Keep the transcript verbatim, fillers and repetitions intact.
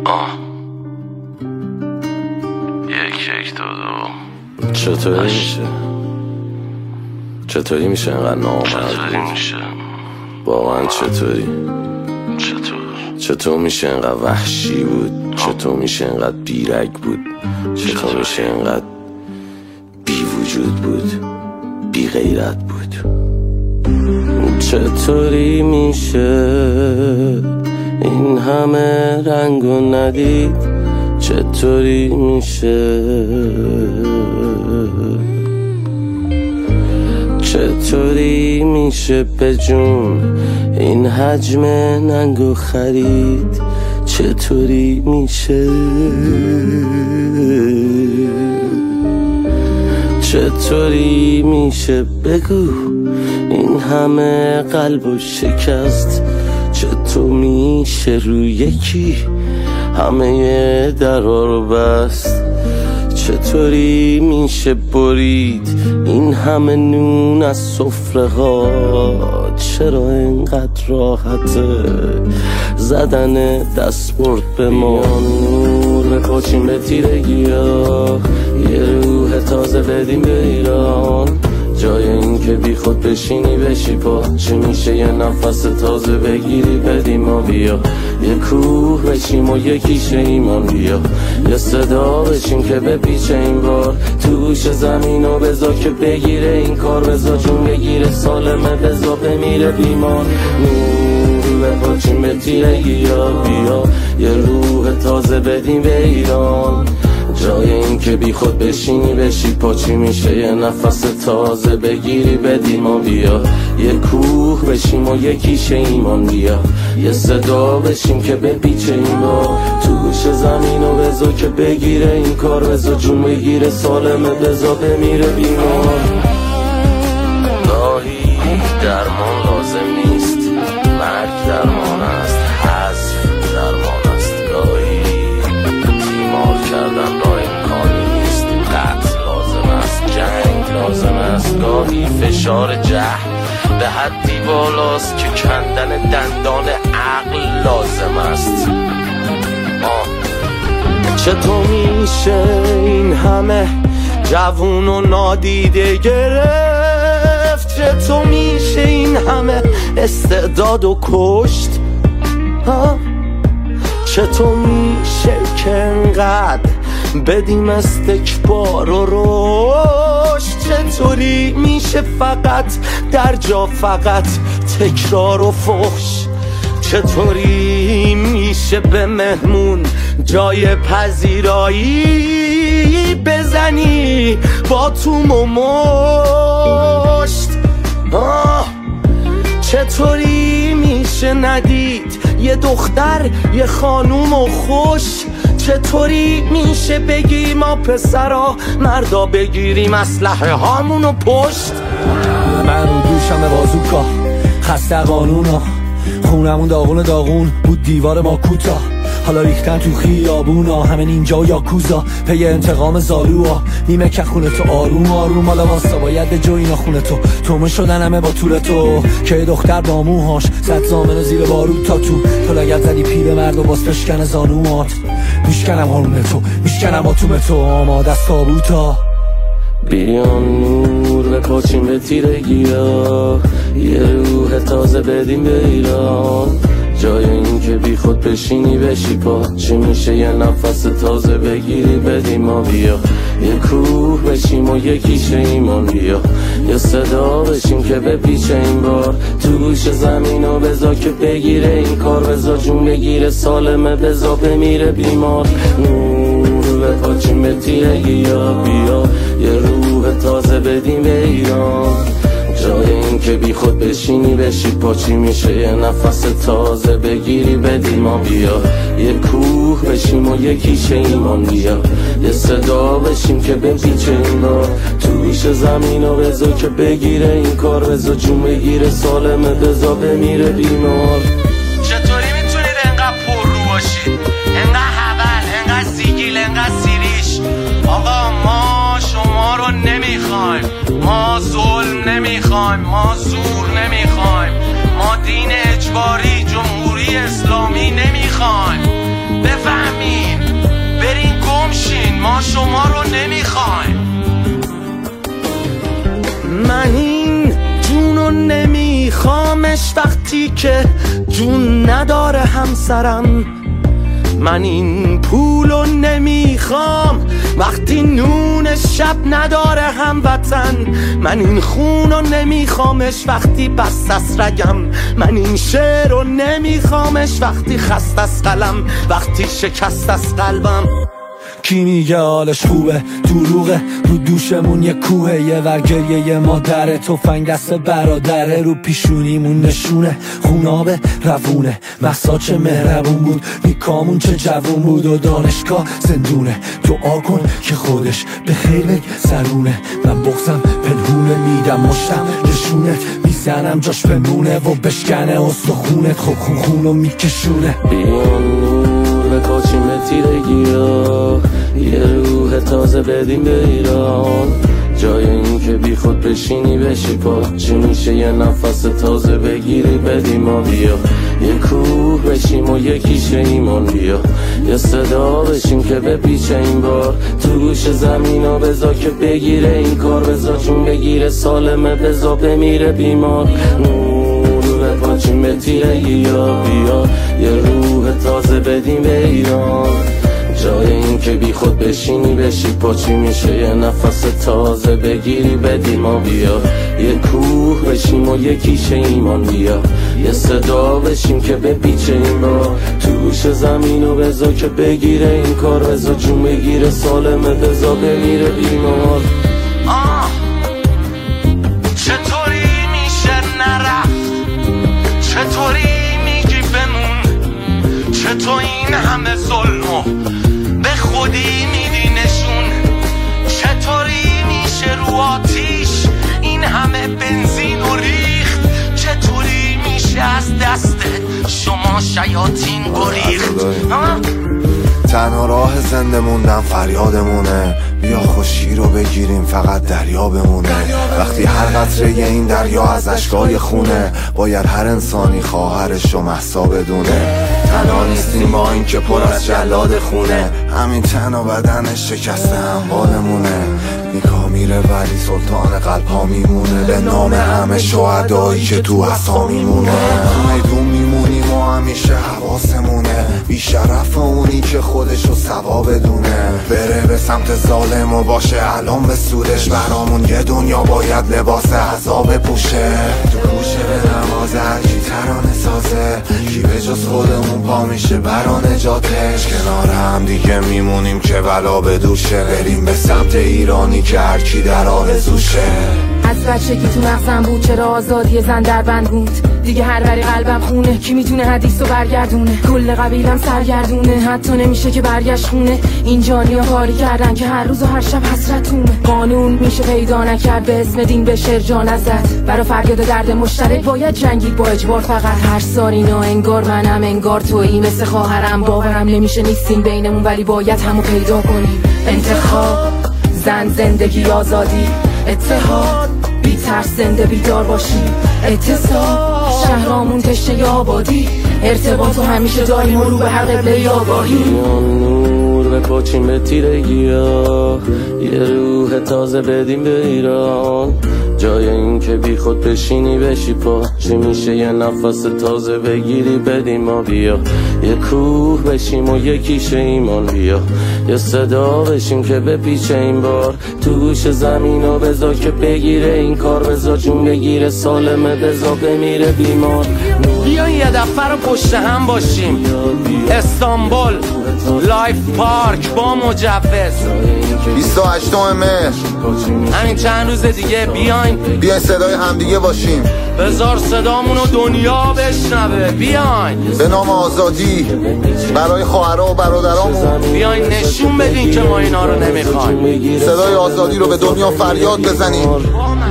آه یک یک دو دو چطوری میشه؟ چطوری میشه اینقدر نامرد؟ چطوری میشه؟ واقعا چطوری؟ چطور؟ چطور میشه اینقدر وحشی بود؟ چطور میشه اینقدر بیرگ بود؟ چطور میشه اینقدر بی وجود بود؟ بی غیرت بود؟ چطوری میشه این همه رنگو ندید؟ چطوری میشه چطوری میشه به جون این حجم ننگو خرید؟ چطوری میشه چطوری میشه بگو این همه قلبو شکست؟ چطور میشه روی یکی همه درها رو بست؟ چطوری میشه برید این همه نون از سفره ها؟ چرا اینقدر راحته زدن دستبرد به ما؟ نور بپاچیم به تیرگی ها، یه روح تازه بدیم به ایران. جای این که بی خود بشینی بشی پا، چی میشه یه نفس تازه بگیری بدیم ما؟ بیا یه کوه بشیم و یکیشه ایمان، بیا یه صدا بشیم که بپیچه این بار تو گوش زمین و بزا که بگیره این کار، بزا جون بگیره سالمه، بزا بمیره بیمار. نور بپاچیم به تیرگی ها، بیا یه روح تازه بدیم به ایران. جای این که بی خود بشینی بشی پا، چی میشه یه نفس تازه بگیری بدی ما؟ بیا یه کوه بشیم و یکیشه ایمان، بیا یه صدا بشیم که بپیچه این با تو گوش زمین و بزا که بگیره این کار، بزا جون بگیره سالمه، بزا بمیره بیمار. گاهی درمان لازم نیست، مرگ درمان است، حذف درمان است. گاهی بیمار کردن را امکانی نیست، قتل لازم است، جنگ لازم است. گاهی فشار جهل به حدی بالاست که کندن دندان عقل لازم است. آه. چطور میشه این همه جوون و نادیده گرفت؟ چطور میشه این همه استعداد و کشت؟ ها؟ چطور میشه که انقدر بدیم استکبار و رشد؟ چطوری میشه فقط در جا فقط تکرار و فحش؟ چطوری میشه به مهمون جای پذیرایی بزنی با توم و مشت؟ آه. چطوری میشه ندید یه دختر یه خانوم و خوش؟ چطوری میشه بگی ما پسرا مردا بگیریم اسلحه هامونو پشت؟ من رو دوشم بازوکا خسته قانونا، خونمون داغون داغون بود، دیوار ما کوتاه، حالا ریختن تو خیابونا، همین اینجا یا کوزا پی انتقام زالوها. نیمه که خونه تو آروم آروم، حالا واسه باید به جو اینا خونه تو تومه شدن همه با طول تو، که دختر با موهاش زد زامن زیر بارود تا تو تو لگت زدی پیر مرد و باز بشکن زانومات. میشکنم هارون تو، میشکنم آتوم تو، آماده از تابوتا. بیان نور بپاچیم به تیرگی ها، یه روح تازه بدیم به ایران. جای این که بی خود بشینی بشی پا، چی میشه یه نفس تازه بگیری بدیم ما؟ بیا یه کوه بشیم و یکیشه ایمان، بیا یه صدا بشیم که بپیچه این بار تو گوش زمین و بزا که بگیره این کار، بزا جون بگیره سالمه، بزا بمیره بیمار. نور بپاچیم به تیرگی ها، بیا یه روح تازه بدیم به ایران. جای این که بی خود بشینی بشی پا، چی میشه یه نفس تازه بگیری بدی ما؟ بیا یه کوه بشیم و یکیشه ایمان، بیا یه صدا بشیم که بپیچه این بار تو گوش زمین و بزا که بگیره این کار، بزا جون بگیره سالمه، بزا بمیره بیمار. چطوری میتونید انقدر پر رو باشید، انقدر حول، انقدر زیگیل، انقدر سیریش؟ آقا ما شما رو نمیخوایم، ما ظلم نمیخوایم، ما زور نمیخوایم، ما دین اجباری جمهوری اسلامی نمیخوایم. بفهمی ما شما رو نمیخوایم. من این جونو نمیخوامش وقتی که جون نداره همسرم. من این پولو نمیخوام وقتی نون شب نداره هموطن. من این خونو نمیخوامش وقتی بست از رگم. من این شعرو نمیخوامش وقتی خست از قلم، وقتی شکست از قلبم. کی میگه حالش خوبه؟ دروغه، رو دوشمون یه کوهه، یه ورگریه یه مادره، تفنگ دست برادره، رو پیشونیمون نشونه خونابه روونه. محسا چه مهربون بود، نیکامون چه جوون بود، و دانشگاه زندونه. دعا کن که خودش به خیر بگذرونه. من بغزم پنهونه، میدم مشتم نشونت، میزنم جاش بمونه و بشکنه استخونت. خب خون خونو میکشونه. بپاچیم به تیرگی ها، یه روح تازه بدیم به ایران. جای این که بی خود بشینی بشی پا، چی میشه یه نفس تازه بگیری بدیم ما. بیا یه کوه بشیم و یکیشه ایمان. بیا یه صدا بشیم که بپیچه این بار تو گوش زمین ها. بزا که بگیره این کار، بزا جون بگیره سالمه، بزا بمیره بیمار. بپاچیم به تیرگی ها، بیا یه روح تازه بدیم به ایران. جای این که بی خود بشینی بشی پا، چی میشه یه نفس تازه بگیری بدیم ما. بیا یه کوه بشیم و یکیشه ایمان. بیا یه صدا بشیم که بپیچه این با تو گوش زمین و بزا که بگیره این کار، بزا جون بگیره سالمه، بزا بمیره بیمار. آه چطوری میشه نرفت؟ چطوری میگی بمون؟ چطور این همه ظلمو به خودی میدی نشون؟ چطوری میشه رو آتیش این همه بنزین و ریخت؟ چطوری میشه از دست شما شیاطین گریخت؟ تنها راه زنده موندن فریادمونه. بیا خوشی رو بگیریم فقط دریا بمونه. وقتی هر قطره این دریا از اشکای خونه، باید هر انسانی خواهرش رو مهسا بدونه. تنها نیستیم با این که پر از جلاد خونه، همین تن و بدنش شکسته اموالمونه. نیکا میره ولی سلطان قلب ها میمونه، به نام همه شهدایی که تو عصا میمونه. میدون میمونیم و همیشه حواسمونه، بیشرف اونی که خودشو سوا بدونه. بره به سمت ظالم و باشه الان به سودش، برامون یه دنیا باید لباس عذاب پوشه. تو کوشه به نوازه هرکی ترانه سازه، کی به جز خودمون پا میشه برا نجاتش. کنار هم دیگه میمونیم که بلا به دوشه، بریم به سمت ایرانی که هرکی در آرزوشه. از بچگی تو مغزم بود چرا آزادی زن در بند بود، دیگه هر وری قلبم خونه، کی میتونه حدیث رو برگردونه؟ کل قبیلم سرگردونه، حتی نمیشه که برگشت خونه. این جانیا کاری کردن که هر روز و هر شب حسرتونه. قانون میشه پیدا نکرد به اسم دین بشه جا نزد، برا فریاد درد مشترک باید جنگید با اجبار. فقط هر سال اینا انگار منم انگار تویی، مثل خواهرم باورم نمیشه نیستیم بینمون ولی باید همو پیدا کنیم. انتخاب زن، زندگی، آزادی، اتحاد، بی ترس زنده بیدار باشی، اتصال شهرامون تشنه آبادی، ارتباط و همیشه داریم و رو به هر قبله آگاهی. نور بپاچیم به تیرگی ها، یه روح تازه بدیم به ایران. جای این که بی خود بشینی بشی پا، چی میشه یه نفس تازه بگیری بدیم ما. بیا یه کوه بشیم و یکیشه ایمان. بیا یه صدا بشیم که بپیچه این بار تو گوش زمین و بزا که بگیره این کار، بزا جون بگیره سالمه، بزا بمیره بیمار. بیا یه دفعه رو پشت هم باشیم، استانبول لایف پارک با مجوز بیست و هشتم مهر، همین چند روز دیگه بیاین بیاین صدای همدیگه باشیم، بذار صدامونو دنیا بشنوه. بیاین به نام آزادی برای خواهرها و برادرامون، بیاین نشون بدین که ما اینا رو نمیخوایم. صدای آزادی رو به دنیا فریاد بزنیم.